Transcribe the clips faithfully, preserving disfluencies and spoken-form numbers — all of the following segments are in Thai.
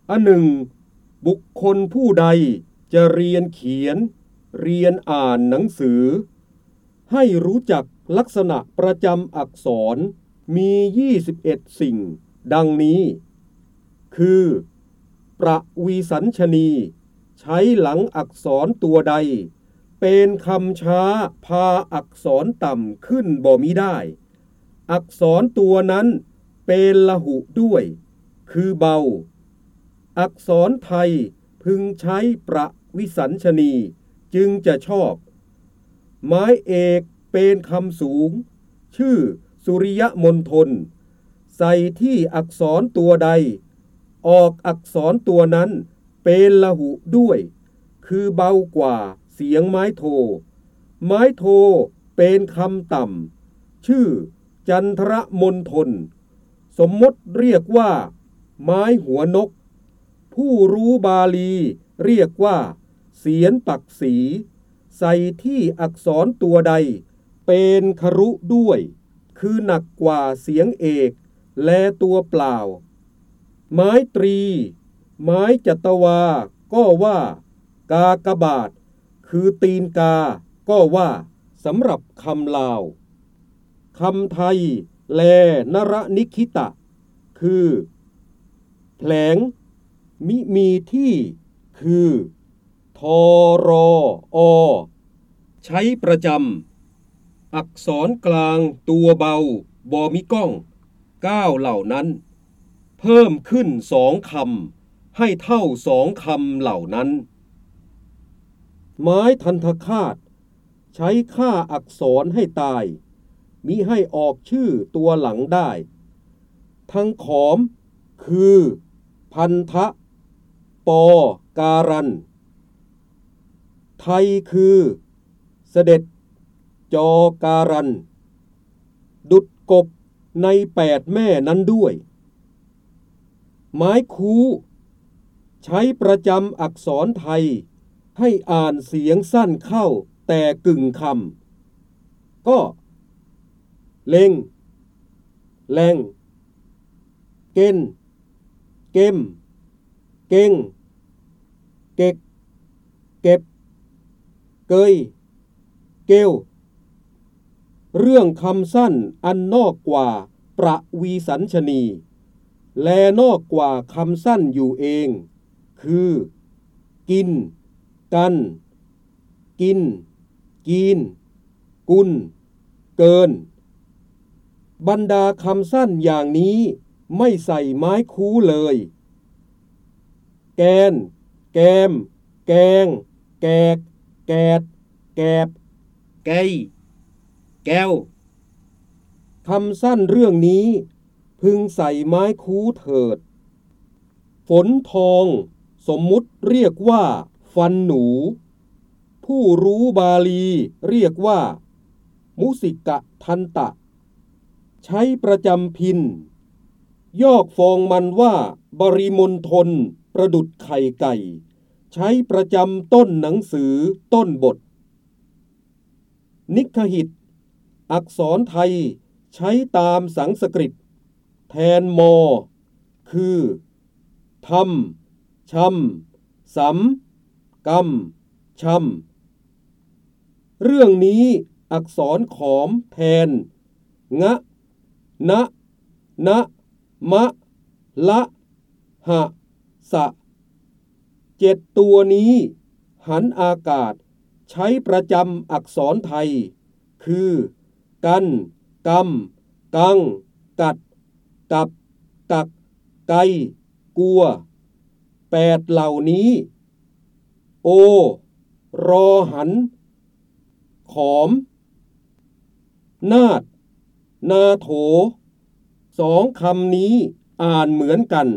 อันหนึ่งบุคคลผู้ใดจะเรียนเขียนเรียนอ่านหนังสือให้รู้จักลักษณะประจำอักษรมียี่สิบเอ็ดสิ่งดังนี้คือประวีสัญชนีใช้หลังอักษรตัวใดเป็นคำช้าพาอักษรต่ำขึ้นบ่มิได้อักษรตัวนั้นเป็นละหุด้วยคือเบาอักษรไทยพึงใช้ประวิสัญชนีจึงจะชอบไม้เอกเป็นคำสูงชื่อสุริยมณฑลใส่ที่อักษรตัวใดออกอักษรตัวนั้นเป็นละหุด้วยคือเบากว่าเสียงไม้โทไม้โทเป็นคำต่ำชื่อจันทรมณฑลสมมติเรียกว่าไม้หัวนกผู้รู้บาลีเรียกว่าเสียนปักสีใส่ที่อักษรตัวใดเป็นครุด้วยคือหนักกว่าเสียงเอกและตัวเปล่าไม้ตรีไม้จัตวาก็ว่ากากบาทคือตีนกาก็ว่าสำหรับคำลาวคำไทยแลนรนิคิตะคือแผลงมิมีที่คือทอรออใช้ประจำอักษรกลางตัวเบาบอมิก้องเก้าเหล่านั้นเพิ่มขึ้นสองคำให้เท่าสองคำเหล่านั้นไม้ทันทคาตใช้ฆ่าอักษรให้ตายมิให้ออกชื่อตัวหลังได้ทั้งขอมคือพันธะปอการันไทยคือเสด็จจอการันดุจกบในแปดแม่นั้นด้วยไม้คูใช้ประจำอักษรไทยให้อ่านเสียงสั้นเข้าแต่กึ่งคำก็เล็งแรงเก้นเก้มเก้งเก็กเก็บเกยเกลเรื่องคำสั้นอันนอกกว่าประวีสัญชนีและนอกกว่าคำสั้นอยู่เองคือกินกันกินกีนกุลเกินบรรดาคำสั้นอย่างนี้ไม่ใส่ไม้คูเลยแกนแกมแกงแกกแกดแกบแกยแก้วคำสั้นเรื่องนี้พึงใส่ไม้คูเถิดฝนทองสมมุติเรียกว่าฟันหนูผู้รู้บาลีเรียกว่ามุสิกะทันตะใช้ประจำพินยอกฟองมันว่าบริมณฑลประดุจไข่ไก่ใช้ประจำต้นหนังสือต้นบทนิคหิตอักษรไทยใช้ตามสังสกฤตแทนมอคือทำชำสำกำชำเรื่องนี้อักษรขอมแทนงะนะนะมะละหะสะเจ็ดตัวนี้หันอากาศใช้ประจำอักษรไทยคือกันกำกังกัดกับกักไกกัวแปดเหล่านี้โอรอหันขอมนาดนาโถสองคำนี้อ่านเหมือนกัน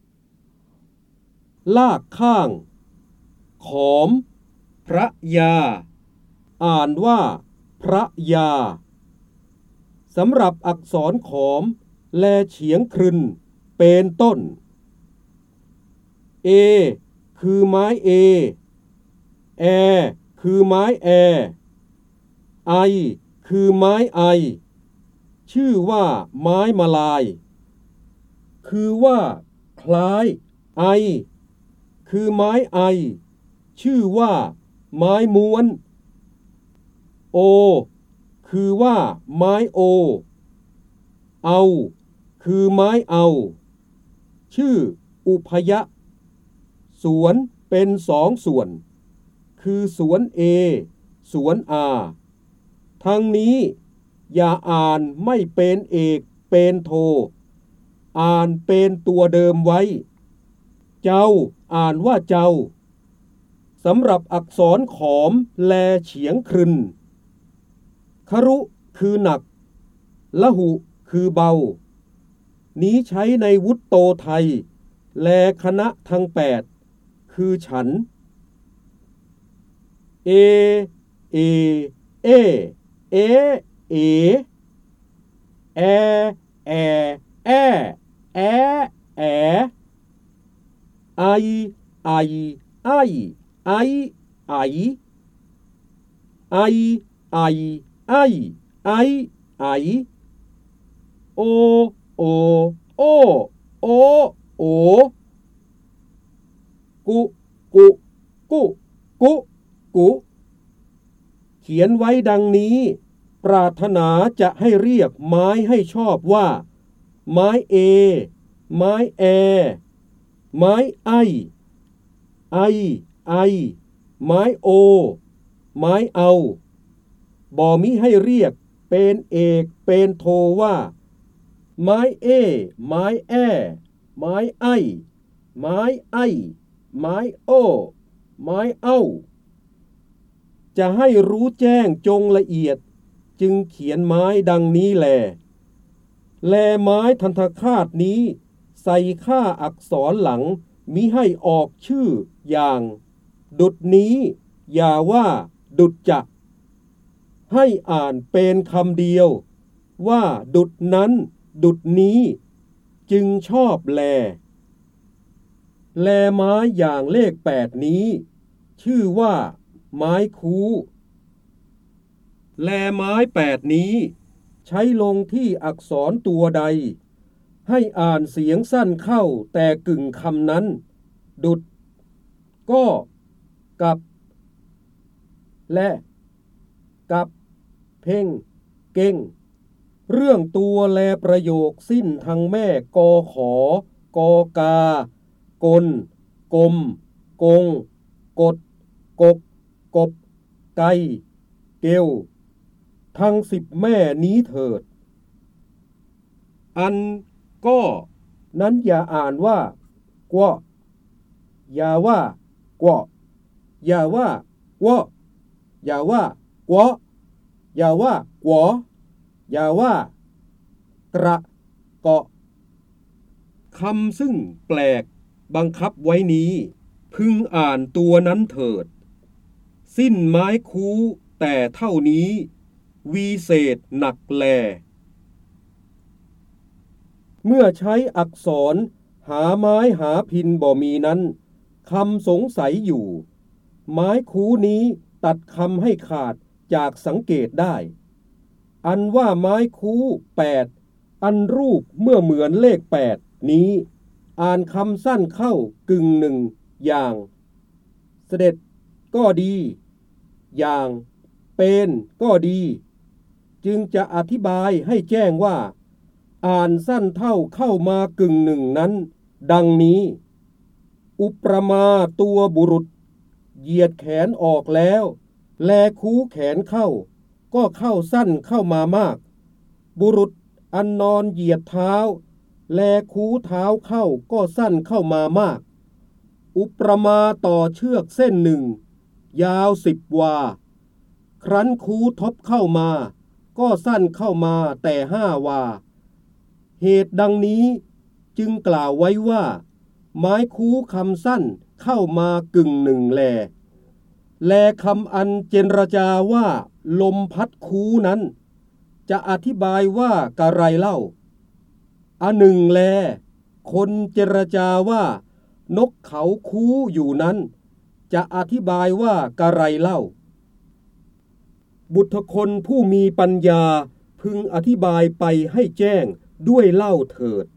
ลากข้างขอมพระยาอ่านว่าพระยาสำหรับอักษรขอมแลเฉียงครึนเป็นต้นเอคือไม้เอแอคือไม้แอไอคือไม้ไอชื่อว่าไม้มะลายคือว่าคล้ายไอคือไม้ไอชื่อว่าไม้ม้วนโอคือว่าไม้โอเอาคือไม้เอาชื่ออุพยะสวนเป็นสองส่วนคือสวน A สวน อา ทั้งนี้อย่าอ่านไม่เป็นเอกเป็นโทอ่านเป็นตัวเดิมไว้เจ้าอ่านว่าเจ้าสำหรับอักษรขอมแลเฉียงครึนครุคือหนักละหุคือเบานี้ใช้ในวุตโตไทยแลคณะทั้งแปดคือฉันเอเอเอเอเอแอแอแอแอแอไอไอไอไอไอไอไอไอไอไอโอโอโอโอโอกุกุกุกุกุเขียนไว้ดังนี้ปรารถนาจะให้เรียกไม้ให้ชอบว่าไม้เอไม้แอไม้ไอไอไอไม้โอไม้เอาบ่มิให้เรียกเป็นเอกเป็นโทว่าไม้เอไม้แอไม้ไอไม้ไอไม้โอไม้เอาจะให้รู้แจ้งจงละเอียดจึงเขียนไม้ดังนี้แลแลไม้ทันทคาตนี้ใส่ค่าอักษรหลังมิให้ออกชื่ออย่างดุจนี้อย่าว่าดุจจะให้อ่านเป็นคำเดียวว่าดุจนั้นดุจนี้จึงชอบแลแลไม้อย่างเลขแปดนี้ชื่อว่าไม้คูแลไม้แปดนี้ใช้ลงที่อักษรตัวใดให้อ่านเสียงสั้นเข้าแต่กึ่งคำนั้นดุจก็กับและกับเพ่งเก่งเรื่องตัวแลประโยคสิ้นทางแม่กอขอกอกากลกลมกงกดกกกบไกเกลทั้งสิบแม่นี้เถิดอันก็นั้นอย่าอ่านว่ากวอย่าว่ากวอย่าว่ากวอย่าว่ากวอย่าว่ากวอย่าว่ากระเกาะคำซึ่งแปลกบังคับไว้นี้พึงอ่านตัวนั้นเถิดสิ้นไม้คูแต่เท่านี้วีเศษหนักแลเมื่อใช้อักษรหาไม้หาพินบ่มีนั้นคำสงสัยอยู่ไม้คูนี้ตัดคำให้ขาดจากสังเกตได้อันว่าไม้คูแปดอันรูปเมื่อเหมือนเลขแปดนี้อ่านคำสั้นเข้ากึ่งหนึ่งอย่างเสด็จก็ดีอย่างเป็นก็ดีจึงจะอธิบายให้แจ้งว่าอ่านสั้นเท่าเข้ามากึ่งหนึ่งนั้นดังนี้อุปมาตัวบุรุษเหยียดแขนออกแล้วแลคูแขนเข้าก็เข้าสั้นเข้ามามากบุรุษอันนอนเหยียดเท้าแลคูเท้าเข้าก็สั้นเข้ามามากอุปมาต่อเชือกเส้นหนึ่งยาวสิบวาครั้นคูทบเข้ามาก็สั้นเข้ามาแต่ห้าวาเหตุดังนี้จึงกล่าวไว้ว่าไม้คูคำสั้นเข้ามากึ่งหนึ่งแลแลคำอันเจรจาว่าลมพัดคูนั้นจะอธิบายว่ากะไรเล่าอันหนึ่งแลคนเจรจาว่านกเขาคูอยู่นั้นจะอธิบายว่ากะไรเล่าบุตรคนผู้มีปัญญาพึงอธิบายไปให้แจ้งด้วยเล่าเถิด